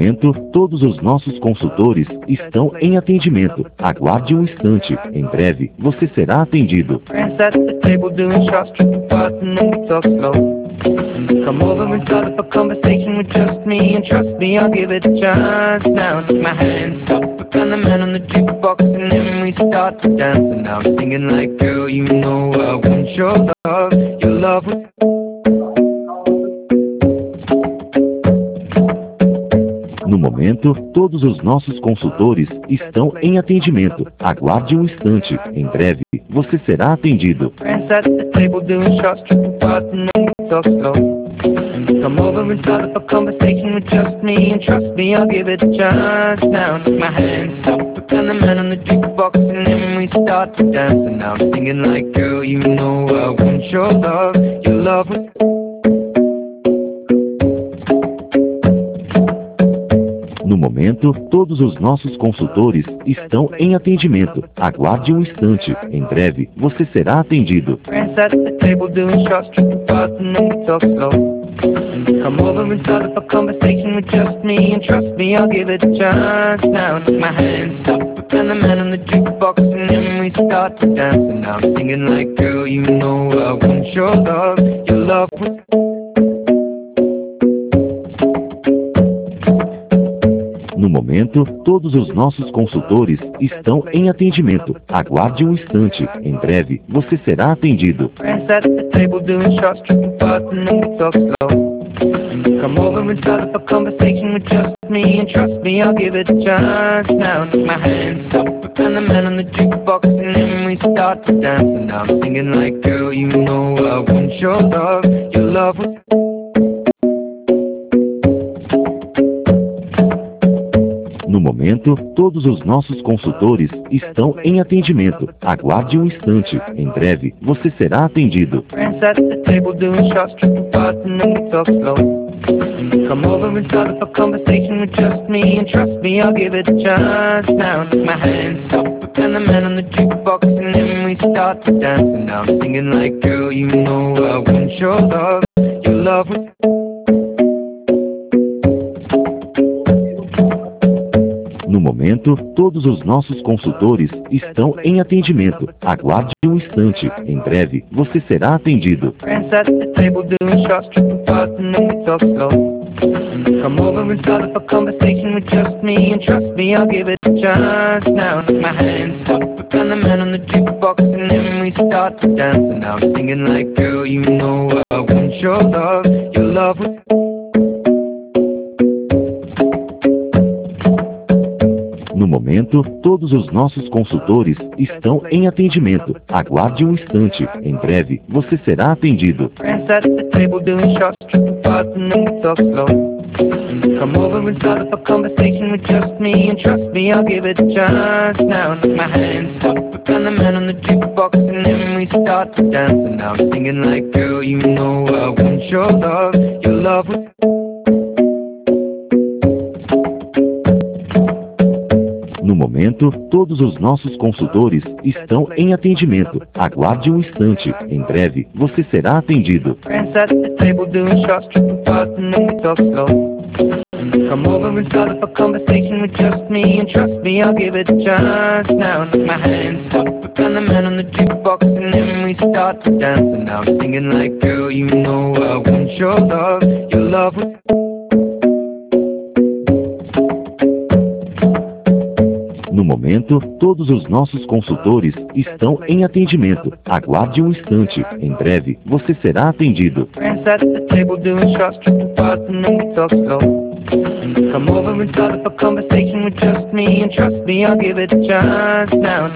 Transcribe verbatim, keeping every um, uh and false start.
momento, todos os nossos consultores estão em atendimento. Aguarde um instante. Em breve, você será atendido. Friends at the table doing shots, tripping fast, and then we talk slow. Come over and start up a conversation with just me, and trust me, I'll give it a chance. Now take my hand, stop, and the man on the jukebox, and then we start to dance. And now I'm singing like, girl, you know I want your love, your love was... No momento, todos os nossos consultores estão em atendimento. Aguarde um instante. Em breve, você será atendido. Friends at the table doing shots, tripping fast, and then we talk slow. Come over and start up a conversation with just me, and trust me, I'll give it a chance. Now take my hand, stop, and the man on the jukebox, and then we start to dance. And now I'm singing like, girl, you know I want your love, your love was... No momento, todos os nossos consultores estão em atendimento. Aguarde um instante. Em breve, você será atendido. Friends at the table doing shots, tripping fast, and then we talk slow. Come over and start up a conversation with just me, and trust me, I'll give it a chance. Now take my hand, stop, and the man on the jukebox, and then we start to dance. And now I'm singing like, girl, you know I want your love, your love was... No momento, todos os nossos consultores estão em atendimento. Aguarde um instante. Em breve, você será atendido. Friends at the table doing shots, tripping fast, and then we talk slow. Come over and start up a conversation with just me, and trust me, I'll give it a chance. Now take my hand, stop, and the man on the jukebox, and then we start to dance. And now I'm singing like, girl, you know I want your love, your love was... No momento, todos os nossos consultores estão em atendimento. Aguarde um instante. Em breve, você será atendido. Friends at the table doing shots, tripping fast, and then we talk slow. Come over and start up a conversation with just me, and trust me, I'll give it a chance. Now take my hand, stop, and the man on the jukebox, and then we start to dance. And now I'm singing like, girl, you know I want your love, your love was... No momento, todos os nossos consultores estão em atendimento. Aguarde um instante. Em breve, você será atendido. Friends at the table doing shots, tripping fast, and then we talk slow. Come over and start up a conversation with just me, and trust me, I'll give it a chance. Now take my hand, stop, and the man on the jukebox, and then we start to dance. And now I'm singing like, girl, you know I want your love, your love was... No momento, todos os nossos consultores estão em atendimento. Aguarde um instante. Em breve, você será atendido. Friends at the table doing shots, tripping fast, and then we talk slow. Come over and start up a conversation with just me, and trust me, I'll give it a chance. Now take my hand, stop, and the man on the jukebox, and then we start to dance. And now I'm singing like, girl, you know I want your love, your love was... No momento, todos os nossos consultores estão em atendimento. Aguarde um instante. Em breve, você será atendido. Friends at the table doing shots, tripping fast, and then we talk slow. Come over and start up a conversation with just me, and trust me, I'll give it a chance. Now take my hand, stop, and the man on the jukebox, and then we start to dance. And now I'm singing like, girl, you know I want your love, your love was... No momento, todos os nossos consultores estão em atendimento. Aguarde um instante. Em breve, você será atendido. Friends at the table doing shots, tripping fast, and then we talk slow. Come over and start up a conversation with just me, and trust me, I'll give it a chance. Now